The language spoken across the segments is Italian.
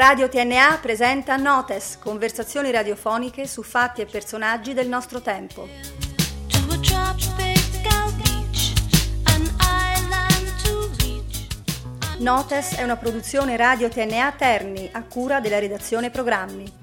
Radio TNA presenta Notes, conversazioni radiofoniche su fatti e personaggi del nostro tempo. Notes è una produzione Radio TNA Terni a cura della redazione programmi.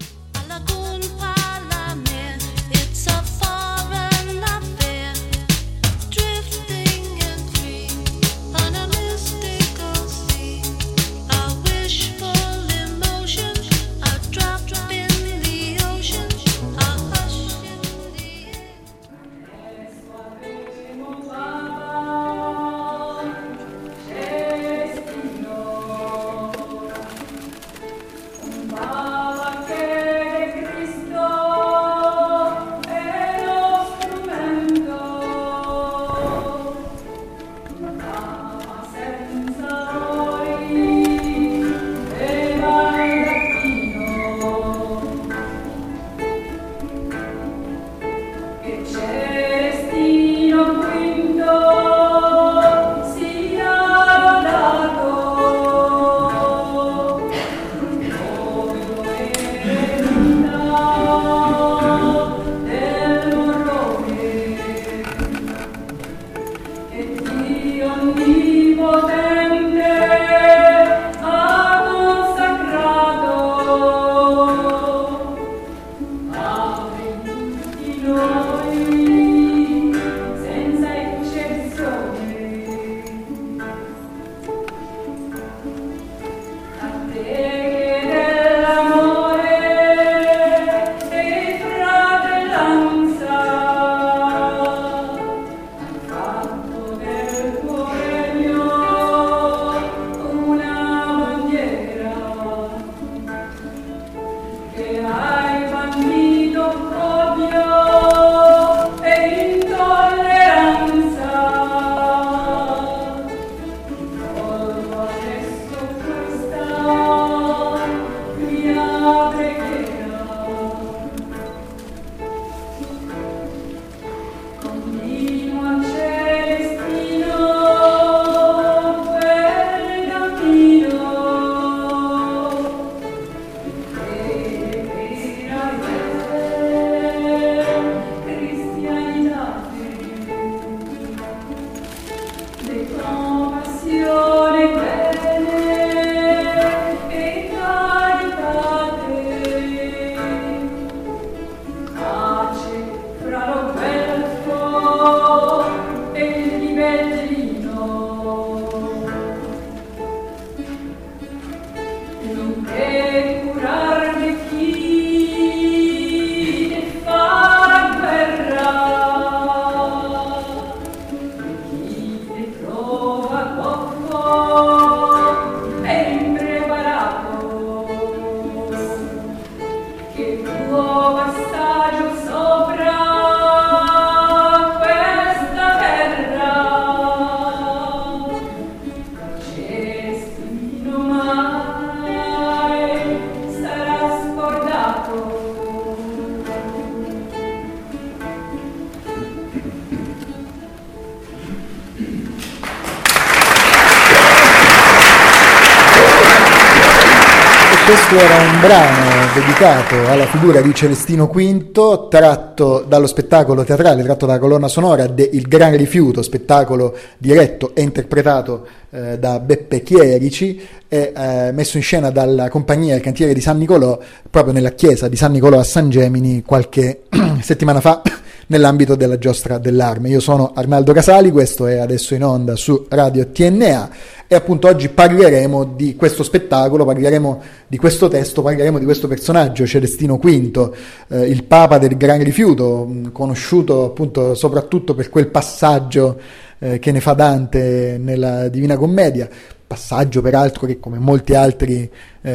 Questo era un brano dedicato alla figura di Celestino V, tratto dallo spettacolo teatrale, tratto dalla colonna sonora de Il Gran Rifiuto, spettacolo diretto e interpretato da Beppe Chierici e messo in scena dalla compagnia Il Cantiere di San Nicolò, proprio nella chiesa di San Nicolò a San Gemini qualche settimana fa, nell'ambito della Giostra dell'Arme. Io sono Arnaldo Casali, questo è adesso in onda su Radio TNA e appunto oggi parleremo di questo spettacolo, parleremo di questo testo, parleremo di questo personaggio, Celestino V, il Papa del Gran Rifiuto, conosciuto appunto soprattutto per quel passaggio che ne fa Dante nella Divina Commedia, passaggio peraltro che come molti altri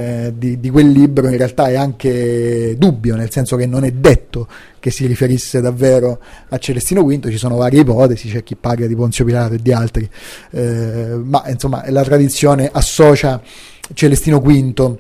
di quel libro in realtà è anche dubbio, nel senso che non è detto che si riferisse davvero a Celestino V, ci sono varie ipotesi, c'è chi parla di Ponzio Pilato e di altri, ma insomma la tradizione associa Celestino V,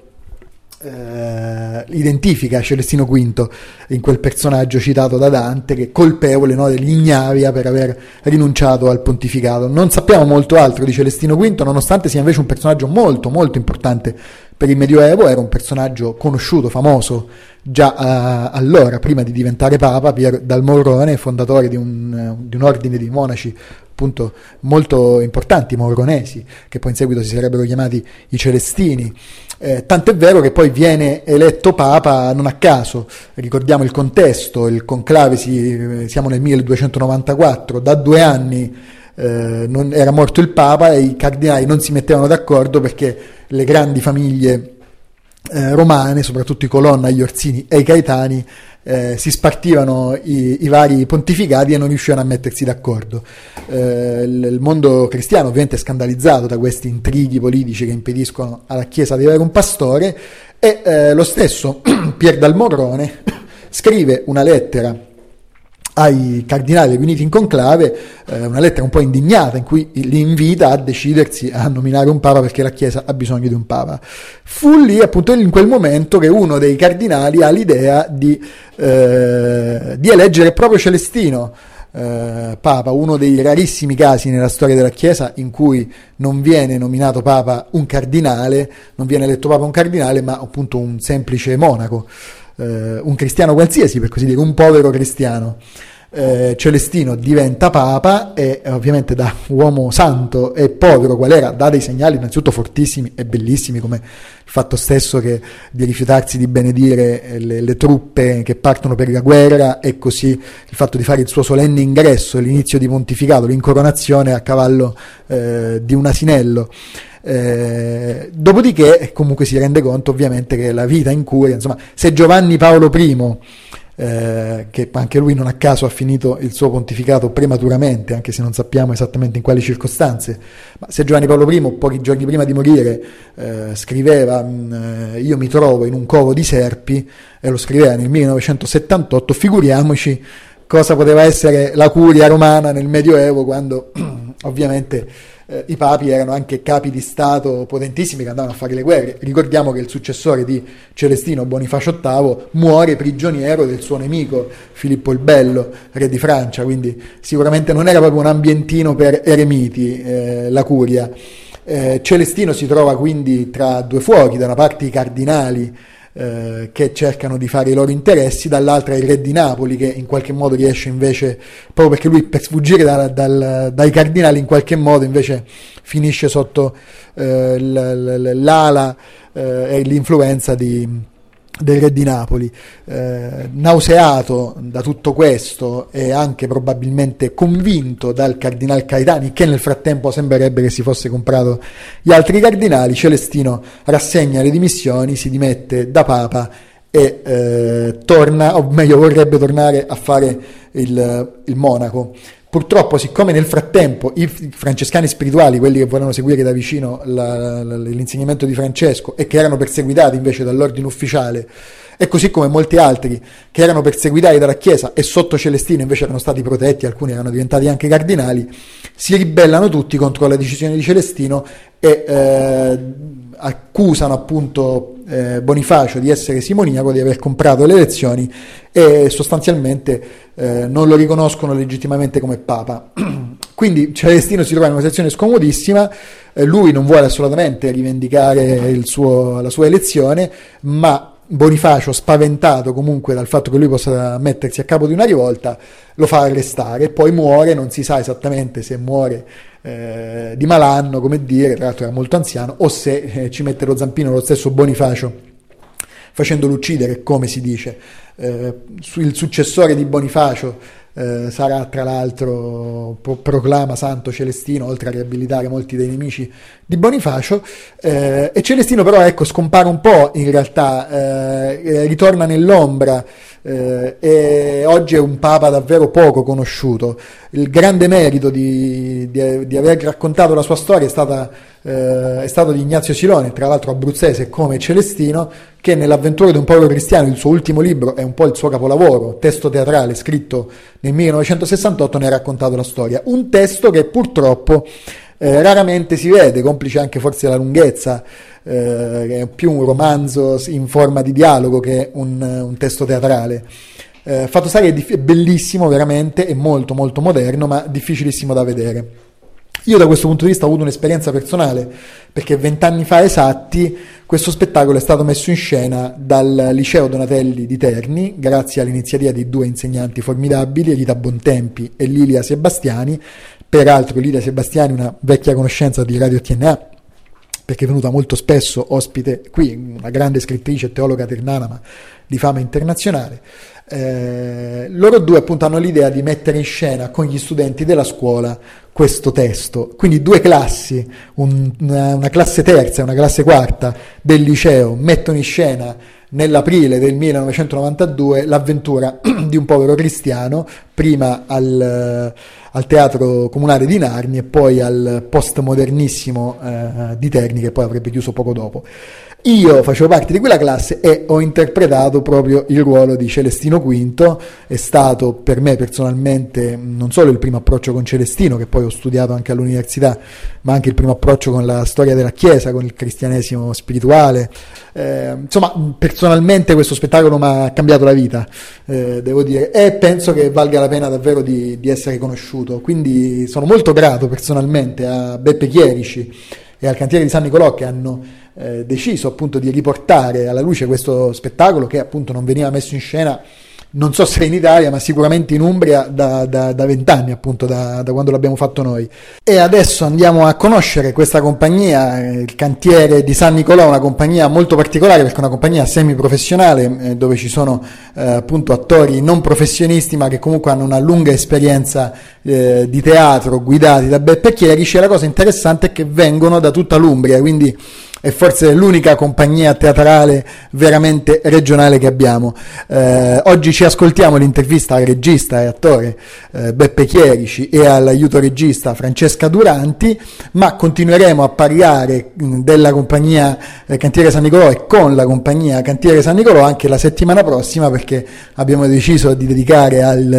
identifica Celestino V in quel personaggio citato da Dante che è colpevole, no, dell'ignavia per aver rinunciato al pontificato. Non sappiamo molto altro di Celestino V, nonostante sia invece un personaggio molto molto importante per il Medioevo, era un personaggio conosciuto, famoso già allora, prima di diventare Papa. Pier dal Morrone, fondatore di un ordine di monaci appunto molto importanti, morronesi, che poi in seguito si sarebbero chiamati i Celestini. Tant'è vero che poi viene eletto Papa non a caso. Ricordiamo il contesto: il conclave, siamo nel 1294, da 2 anni non era morto il Papa e i cardinali non si mettevano d'accordo perché le grandi famiglie romane, soprattutto i Colonna, gli Orsini e i Caetani, si spartivano i vari pontificati e non riuscivano a mettersi d'accordo. Il mondo cristiano ovviamente è scandalizzato da questi intrighi politici che impediscono alla Chiesa di avere un pastore, e lo stesso Pier dal Morrone scrive una lettera ai cardinali riuniti in conclave, una lettera un po' indignata in cui li invita a decidersi a nominare un papa perché la Chiesa ha bisogno di un papa. Fu lì appunto in quel momento che uno dei cardinali ha l'idea di eleggere proprio Celestino papa, uno dei rarissimi casi nella storia della Chiesa in cui non viene nominato papa un cardinale, non viene eletto papa un cardinale, ma appunto un semplice monaco, un cristiano qualsiasi, per così dire, un povero cristiano. Celestino diventa papa e ovviamente da uomo santo e povero qual era dà dei segnali innanzitutto fortissimi e bellissimi, come il fatto stesso di rifiutarsi di benedire le truppe che partono per la guerra, e così il fatto di fare il suo solenne ingresso, l'inizio di pontificato, l'incoronazione a cavallo di un asinello. Dopodiché comunque si rende conto ovviamente che la vita in curia, insomma, se Giovanni Paolo I, che anche lui non a caso ha finito il suo pontificato prematuramente, anche se non sappiamo esattamente in quali circostanze, ma se Giovanni Paolo I pochi giorni prima di morire scriveva io mi trovo in un covo di serpi, e lo scriveva nel 1978, figuriamoci cosa poteva essere la curia romana nel Medioevo, quando ovviamente i papi erano anche capi di stato potentissimi che andavano a fare le guerre. Ricordiamo che il successore di Celestino, Bonifacio VIII, muore prigioniero del suo nemico Filippo il Bello, re di Francia, quindi sicuramente non era proprio un ambientino per eremiti la curia. Celestino si trova quindi tra due fuochi: da una parte i cardinali che cercano di fare i loro interessi, dall'altra il re di Napoli, che in qualche modo riesce invece, proprio perché lui per sfuggire dai cardinali in qualche modo invece finisce sotto l'ala e l'influenza del re di Napoli. Nauseato da tutto questo e anche probabilmente convinto dal cardinal Caetani, che nel frattempo sembrerebbe che si fosse comprato gli altri cardinali, Celestino rassegna le dimissioni, si dimette da papa e torna, o meglio vorrebbe tornare a fare il monaco. Purtroppo, siccome nel frattempo i francescani spirituali, quelli che volevano seguire da vicino l'insegnamento di Francesco e che erano perseguitati invece dall'ordine ufficiale, e così come molti altri che erano perseguitati dalla Chiesa e sotto Celestino invece erano stati protetti, alcuni erano diventati anche cardinali, si ribellano tutti contro la decisione di Celestino e accusano appunto Bonifacio di essere simoniaco, di aver comprato le elezioni, e sostanzialmente non lo riconoscono legittimamente come papa. Quindi Celestino si trova in una situazione scomodissima, lui non vuole assolutamente rivendicare la sua elezione, ma Bonifacio, spaventato comunque dal fatto che lui possa mettersi a capo di una rivolta, lo fa arrestare e poi muore. Non si sa esattamente se muore di malanno, come dire, tra l'altro era molto anziano, o se ci mette lo zampino lo stesso Bonifacio facendolo uccidere, come si dice. Il successore di Bonifacio sarà tra l'altro proclama santo Celestino, oltre a riabilitare molti dei nemici di Bonifacio, e Celestino però scompare un po' in realtà, ritorna nell'ombra, e oggi è un papa davvero poco conosciuto. Il grande merito di aver raccontato la sua storia è stato di Ignazio Silone, tra l'altro abruzzese come Celestino, che nell'Avventure di un povero cristiano, il suo ultimo libro, è un po' il suo capolavoro, testo teatrale scritto nel 1968, ne ha raccontato la storia. Un testo che purtroppo raramente si vede, complice anche forse la lunghezza, che è più un romanzo in forma di dialogo che un testo teatrale. Fatto sta che è bellissimo veramente, è molto molto moderno, ma difficilissimo da vedere. Io da questo punto di vista ho avuto un'esperienza personale, perché 20 anni fa esatti questo spettacolo è stato messo in scena dal Liceo Donatelli di Terni, grazie all'iniziativa di 2 insegnanti formidabili, Rita Bontempi e Lilia Sebastiani. Peraltro Lilia Sebastiani, una vecchia conoscenza di Radio TNA, perché è venuta molto spesso ospite qui, una grande scrittrice e teologa ternana, ma di fama internazionale. Loro due appunto hanno l'idea di mettere in scena con gli studenti della scuola questo testo, quindi 2 classi, una classe terza e una classe quarta del liceo mettono in scena nell'aprile del 1992 l'avventura di un povero cristiano, prima al Teatro Comunale di Narni e poi al postmodernissimo di Terni, che poi avrebbe chiuso poco dopo. Io facevo parte di quella classe e ho interpretato proprio il ruolo di Celestino V. È stato per me personalmente non solo il primo approccio con Celestino, che poi ho studiato anche all'università, ma anche il primo approccio con la storia della Chiesa, con il cristianesimo spirituale. Insomma, personalmente questo spettacolo mi ha cambiato la vita, devo dire, e penso che valga la pena davvero di essere conosciuto. Quindi sono molto grato personalmente a Beppe Chierici e al cantiere di San Nicolò, che hanno deciso appunto di riportare alla luce questo spettacolo, che appunto non veniva messo in scena, non so se in Italia, ma sicuramente in Umbria da 20 anni, appunto da quando l'abbiamo fatto noi. E adesso andiamo a conoscere questa compagnia, il cantiere di San Nicolò, una compagnia molto particolare perché è una compagnia semiprofessionale, dove ci sono appunto attori non professionisti ma che comunque hanno una lunga esperienza di teatro, guidati da Beppe Chierici. E la cosa interessante è che vengono da tutta l'Umbria, quindi è forse l'unica compagnia teatrale veramente regionale che abbiamo. Oggi ci ascoltiamo l'intervista al regista e attore Beppe Chierici e all'aiuto regista Francesca Duranti, ma continueremo a parlare della compagnia Cantiere San Nicolò e con la compagnia Cantiere San Nicolò anche la settimana prossima, perché abbiamo deciso di dedicare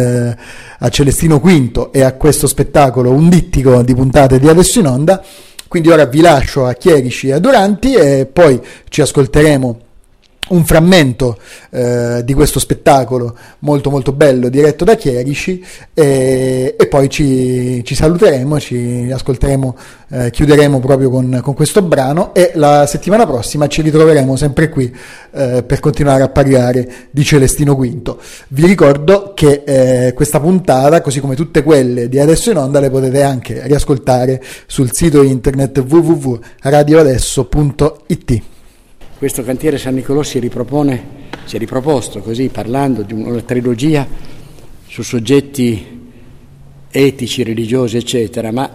a Celestino V e a questo spettacolo un dittico di puntate di Adesso in Onda. Quindi ora vi lascio a Chierici e a Duranti e poi ci ascolteremo un frammento di questo spettacolo molto molto bello diretto da Chierici e poi ci saluteremo, ci ascolteremo, chiuderemo proprio con questo brano e la settimana prossima ci ritroveremo sempre qui per continuare a parlare di Celestino V. Vi ricordo che questa puntata, così come tutte quelle di Adesso in Onda, le potete anche riascoltare sul sito internet www.radioadesso.it. Questo cantiere San Nicolò si è riproposto così, parlando di una trilogia su soggetti etici, religiosi, eccetera, ma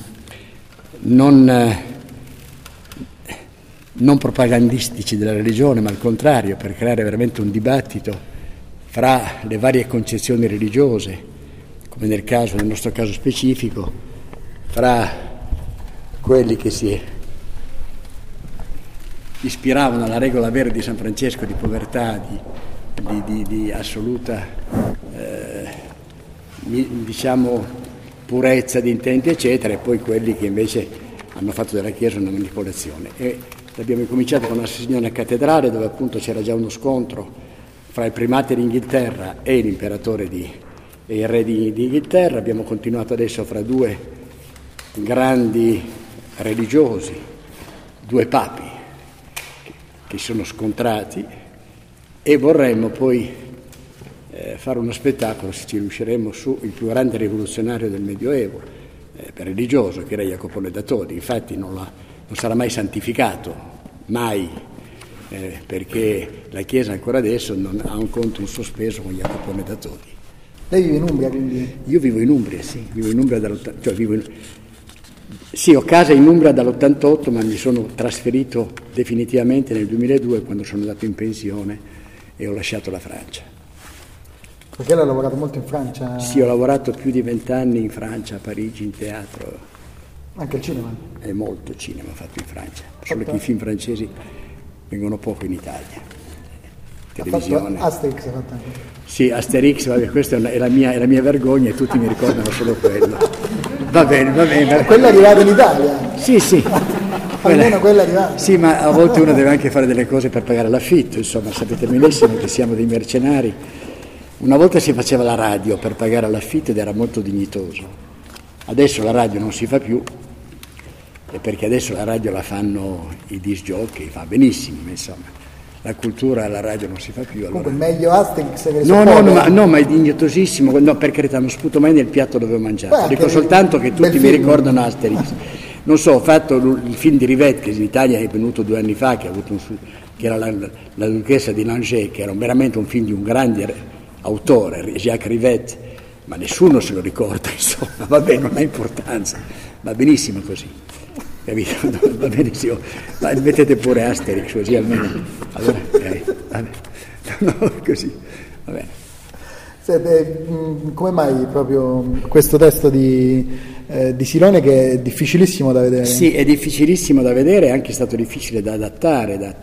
non propagandistici della religione, ma al contrario, per creare veramente un dibattito fra le varie concezioni religiose, come nel nostro caso specifico, fra quelli che si ispiravano alla regola vera di San Francesco di povertà, di assoluta diciamo purezza di intenti eccetera, e poi quelli che invece hanno fatto della Chiesa una manipolazione. E abbiamo incominciato con la Signora Cattedrale, dove appunto c'era già uno scontro fra il primate d'Inghilterra e l'imperatore e il re di Inghilterra. Abbiamo continuato adesso fra 2 grandi religiosi, 2 papi che sono scontrati, e vorremmo poi fare uno spettacolo, se ci riusciremo, su il più grande rivoluzionario del Medioevo, religioso, che era Jacopone da Todi. Infatti non sarà mai santificato, mai, perché la Chiesa ancora adesso non ha un conto in sospeso con Jacopone da Todi. Lei vive in Umbria, quindi? Io vivo in Umbria, sì, vivo in Umbria Sì, ho casa in Umbria dall'88, ma mi sono trasferito definitivamente nel 2002, quando sono andato in pensione e ho lasciato la Francia. Perché lei ha lavorato molto in Francia? Sì, ho lavorato più di 20 anni in Francia, a Parigi, in teatro. Anche il cinema? È molto cinema fatto in Francia, solo che i film francesi vengono poco in Italia. Televisione. Asterix ha fatto anche? Sì, Asterix, vabbè, questa è la mia vergogna e tutti mi ricordano solo quello. Va bene. Quella è arrivata in Italia? Sì. Almeno quella è arrivata. Sì, ma a volte uno deve anche fare delle cose per pagare l'affitto, insomma, sapete benissimo che siamo dei mercenari. Una volta si faceva la radio per pagare l'affitto ed era molto dignitoso. Adesso la radio non si fa più, e perché adesso la radio la fanno i disc jockey, fa benissimo, ma insomma la cultura alla radio non si fa più. Allora... Comunque meglio Asterix che No, ma è dignietosissimo, no, per carità, non sputo mai nel piatto dove ho mangiato, dico soltanto che tutti mi ricordano Asterix. Non so, ho fatto il film di Rivette, che in Italia è venuto 2 anni fa, che era la Duchessa di Langeais, che era veramente un film di un grande autore, Jacques Rivette, ma nessuno se lo ricorda, insomma, vabbè, non ha importanza, va benissimo così, capito? Va benissimo, ma mettete pure Asterix così almeno, allora, vabbè. No, così, va bene. Sente, come mai proprio questo testo di Silone, che è difficilissimo da vedere? Sì, è difficilissimo da vedere, è anche stato difficile da adattare,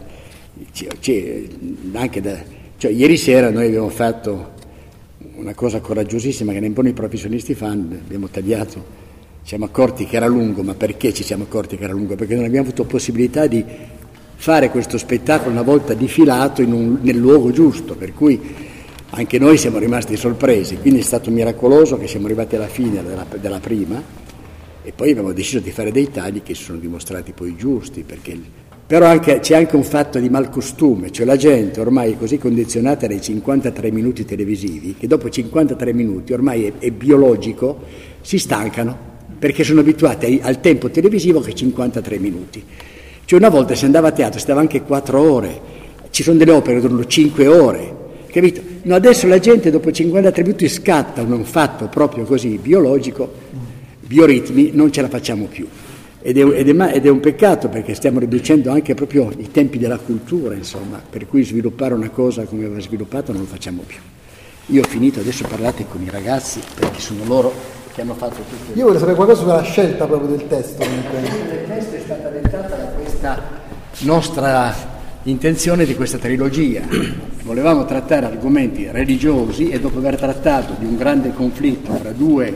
cioè ieri sera noi abbiamo fatto una cosa coraggiosissima che nemmeno i professionisti fanno, abbiamo tagliato, ci siamo accorti che era lungo, ma perché ci siamo accorti che era lungo? Perché non abbiamo avuto possibilità di fare questo spettacolo una volta difilato nel luogo giusto, per cui anche noi siamo rimasti sorpresi, quindi è stato miracoloso che siamo arrivati alla fine della prima e poi abbiamo deciso di fare dei tagli che si sono dimostrati poi giusti, però c'è anche un fatto di malcostume, cioè la gente ormai è così condizionata dai 53 minuti televisivi che dopo 53 minuti ormai è biologico, si stancano perché sono abituati al tempo televisivo che è 53 minuti. Cioè una volta si andava a teatro, stava anche 4 ore, ci sono delle opere che durano 5 ore, capito? No, adesso la gente dopo 53 minuti scatta un fatto proprio così biologico, bioritmi, non ce la facciamo più. Ed è un peccato perché stiamo riducendo anche proprio i tempi della cultura, insomma, per cui sviluppare una cosa come va sviluppata non lo facciamo più. Io ho finito, adesso parlate con i ragazzi perché sono loro che hanno fatto tutto. Io voglio sapere qualcosa sulla scelta proprio del testo. La scelta del testo è stata dettata da questa nostra intenzione di questa trilogia. Volevamo trattare argomenti religiosi e dopo aver trattato di un grande conflitto tra due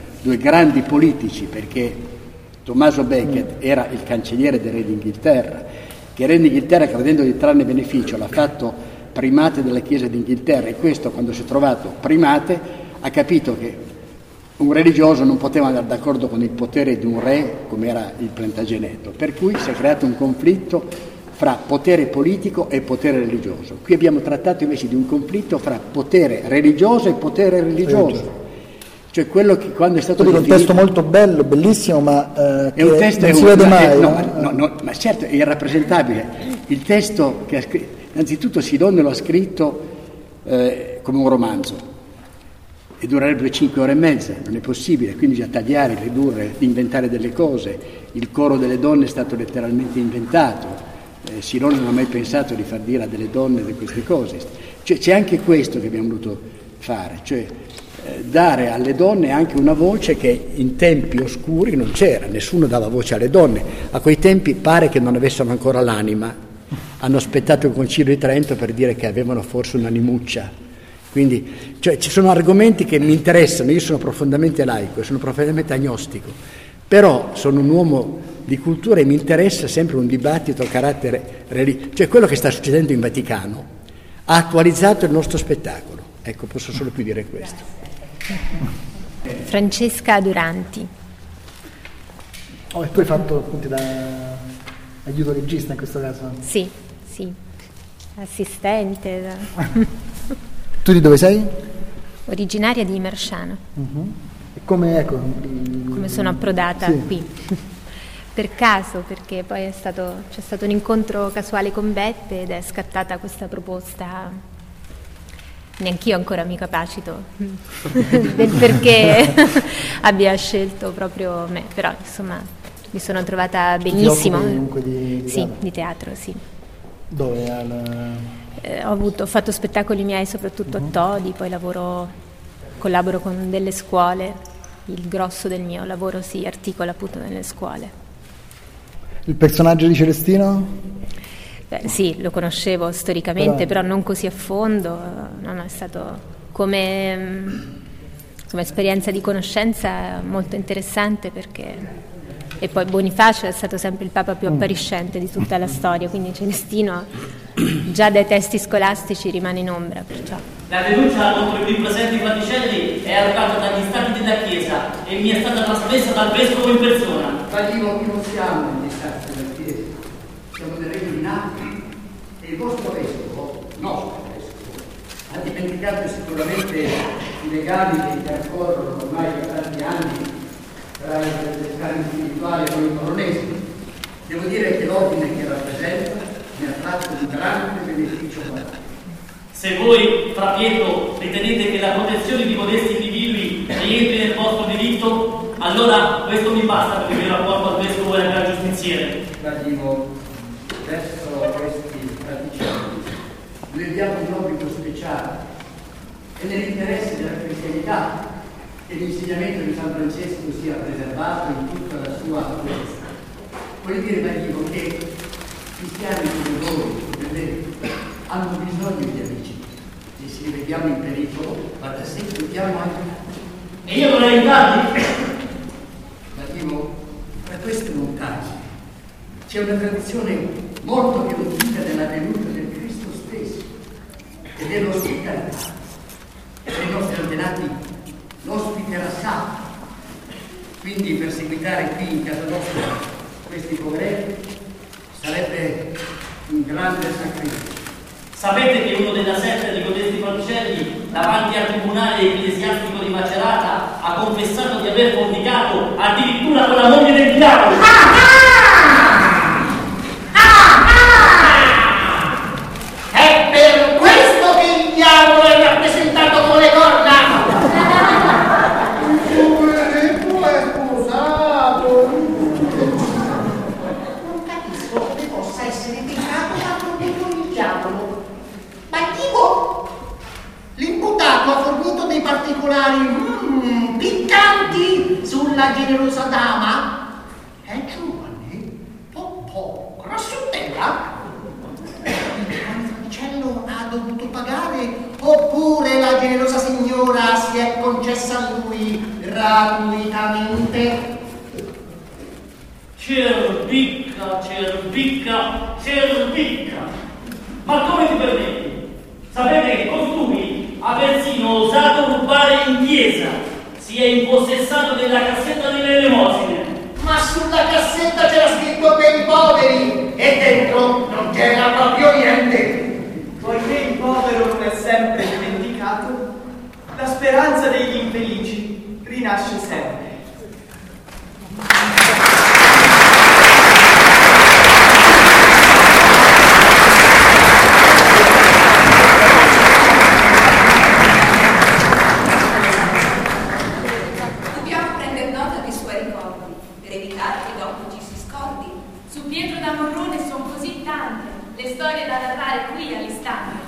grandi politici, perché Tommaso Becket era il cancelliere del Re d'Inghilterra, che il Re d'Inghilterra, credendo di trarne beneficio, l'ha fatto primate della Chiesa d'Inghilterra, e questo, quando si è trovato primate, ha capito che un religioso non poteva andare d'accordo con il potere di un re come era il Plantageneto, per cui si è creato un conflitto fra potere politico e potere religioso. Qui abbiamo trattato invece di un conflitto fra potere religioso e potere religioso. Cioè quello che quando è stato definito... È un testo molto bello, bellissimo, ma è un testo, non si vede mai. Ma certo, è irrappresentabile. Il testo che ha scritto, innanzitutto Silone lo ha scritto come un romanzo e durerebbe 5 ore e mezza, non è possibile, quindi bisogna tagliare, ridurre, inventare delle cose. Il coro delle donne è stato letteralmente inventato. Silone non ha mai pensato di far dire a delle donne queste cose. Cioè, c'è anche questo che abbiamo voluto fare, cioè dare alle donne anche una voce che in tempi oscuri non c'era, nessuno dava voce alle donne. A quei tempi pare che non avessero ancora l'anima, hanno aspettato il Concilio di Trento per dire che avevano forse un'animuccia. Quindi cioè, ci sono argomenti che mi interessano, io sono profondamente laico, sono profondamente agnostico, però sono un uomo di cultura e mi interessa sempre un dibattito a carattere religioso. Cioè quello che sta succedendo in Vaticano ha attualizzato il nostro spettacolo. Ecco, posso solo più dire questo. Francesca Duranti. E tu hai fatto appunto da aiuto regista in questo caso? Sì, assistente. Tu di dove sei? Originaria di Mersciano. E come sono approdata qui? Per caso, perché poi c'è stato un incontro casuale con Beppe ed è scattata questa proposta. Neanch'io ancora mi capacito del perché abbia scelto proprio me, però insomma mi sono trovata benissimo. Di teatro, sì. Dove? Ho fatto spettacoli miei soprattutto a Todi, poi collaboro con delle scuole, il grosso del mio lavoro si articola appunto nelle scuole. Il personaggio di Celestino? Sì, lo conoscevo storicamente, però non così a fondo, è stato come esperienza di conoscenza molto interessante e poi Bonifacio è stato sempre il papa più appariscente di tutta la storia, quindi Celestino già dai testi scolastici rimane in ombra, perciò. La denuncia contro i qui presenti fraticelli è arrivata dagli stati della Chiesa e mi è stata trasmessa dal Vescovo in persona. Ma dico che non siamo negli stati della Chiesa, siamo nel Regno di Napoli e il vostro Vescovo, nostro Vescovo, ha dimenticato sicuramente i legami che intercorrono ormai da tanti anni tra le scale spirituali con i colonesimi. Devo dire che l'ordine che rappresenta mi ha fatto un grande beneficio morale. Se voi, Fra Pietro, ritenete che la protezione di modesti individui rientri nel vostro diritto, allora questo mi basta per il mio rapporto al Vescovo e al Gran Giustiziere. Ma dico, verso questi fraticelli, noi abbiamo un obbligo speciale e nell'interesse della cristianità che l'insegnamento di San Francesco sia preservato in tutta la sua purezza. Voglio dire, ma dico che cristiani come voi, come me, hanno bisogno di amici e se li vediamo in pericolo, ma da sé dobbiamo aiutare. E io vorrei aiutarvi. Ma dico, tra queste montagne c'è una tradizione molto più antica della venuta del Cristo stesso e dell'ospitalità. I nostri antenati l'ospite era santo, quindi perseguitare qui in casa nostra questi poveretti sarebbe un grande sacrificio. Sapete che uno della setta di codesti fraticelli davanti al tribunale ecclesiastico di Macerata ha confessato di aver fornicato addirittura con la moglie del diavolo? È per questo che il diavolo è rappresentato con le corna! Tu hai sposato! Non capisco come possa essere peccato quando con il diavolo. Ma dico, l'imputato ha fornito dei particolari piccanti sulla generosa dama? È giovane, grassottella? Il fraticello ha dovuto pagare oppure la generosa signora si è concessa a lui gratuitamente? Cerbicca, cerbicca, cerbicca! Ma come ti permetti? Sapete che costui ha persino osato rubare in chiesa, si è impossessato della cassetta delle elemosine. Ma sulla cassetta c'era scritto per i poveri e dentro non c'era proprio niente. Poiché il povero non è sempre dimenticato, la speranza degli infelici rinasce sempre. Dobbiamo prendere nota dei suoi ricordi per evitare che dopo ci si scordi. Su Pietro da Morrone sono così tante le storie da narrare qui all'istante.